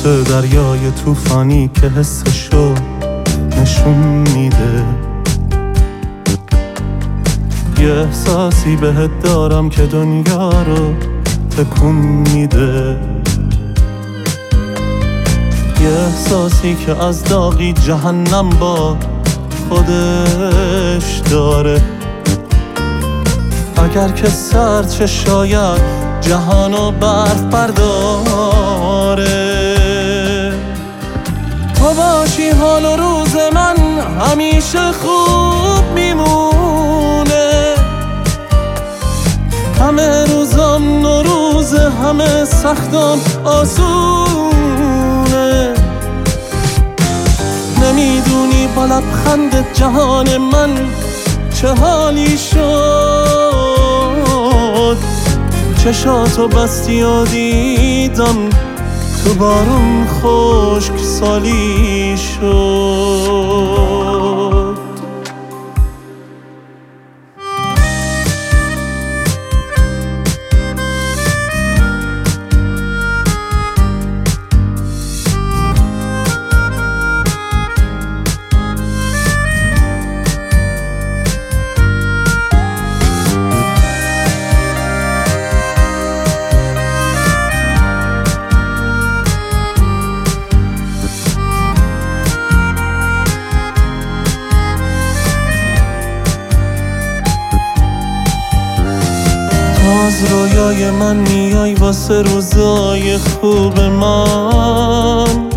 مثل دریای طوفانی که حسشو نشون میده. یه احساسی بهت دارم که دنیا رو تکون میده. یه احساسی که از داغی جهنم با خودش داره. اگر که سرچه شاید جهانو برف برداره. تو باشی حال و روز من همیشه خوب میمونه. همه روزم نوروزه، همه سختم آسونه. نمیدونی با لبخندت جهان من چه حالی شد. چشاتو بستی و دیدم تو بارون خشک سالی شد. از رویای من میای واسه روزای خوب من.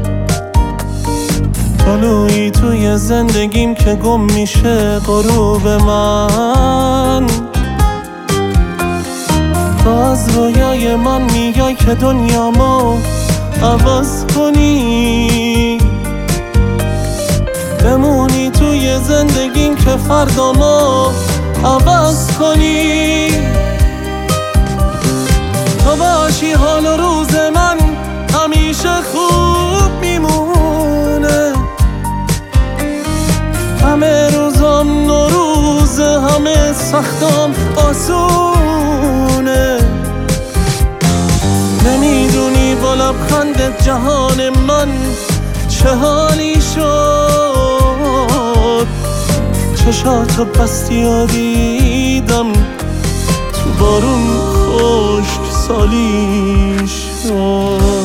طلوعی توی زندگیم که گم میشه غروب من. تو از رویای من میای که دنیامو عوض کنی. بمونی توی زندگیم که فردامو عوض کنی. تو باشی حال و روز من همیشه خوب میمونه. همه روزم نوروزه، همه سختم آسونه. نمیدونی با لبخندت جهان من چه حالی شد. چشاتو بستی و دیدم تو بارون خشک سالی شد.